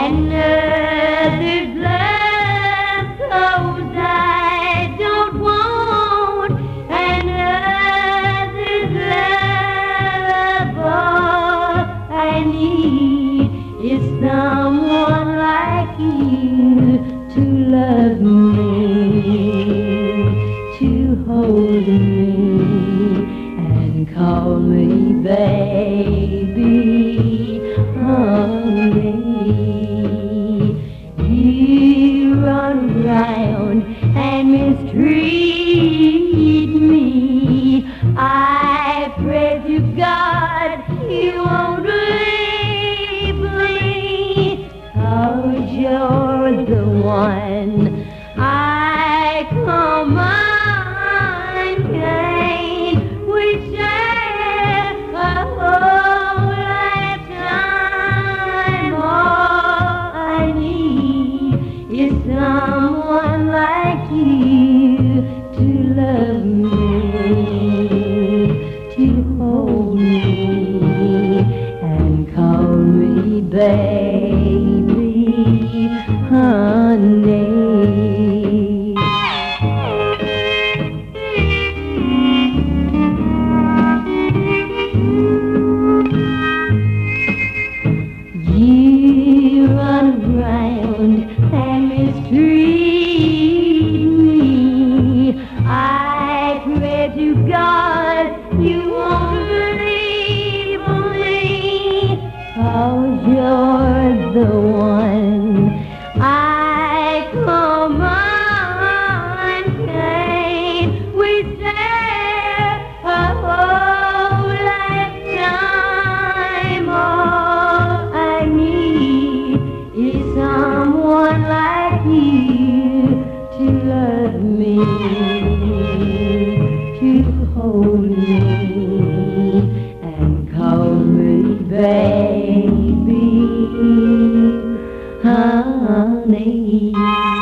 and others love, 'cause I don't want, and others love. All I need is someone like you to love me, to hold me, and call me baby, honey. You run around and mistreat me. I pray to God you won't leave me, 'cause you're the one I come on, we share a whole lifetime. All I need is someone like you to love me, to hold me, and call me baby, honey. You run around and mistreat me. I pray to God you won't leave me, 'cause you're the one I come on, we share a whole lifetime. All I need is someone like you to love me, to hold me, and call me baby, honey.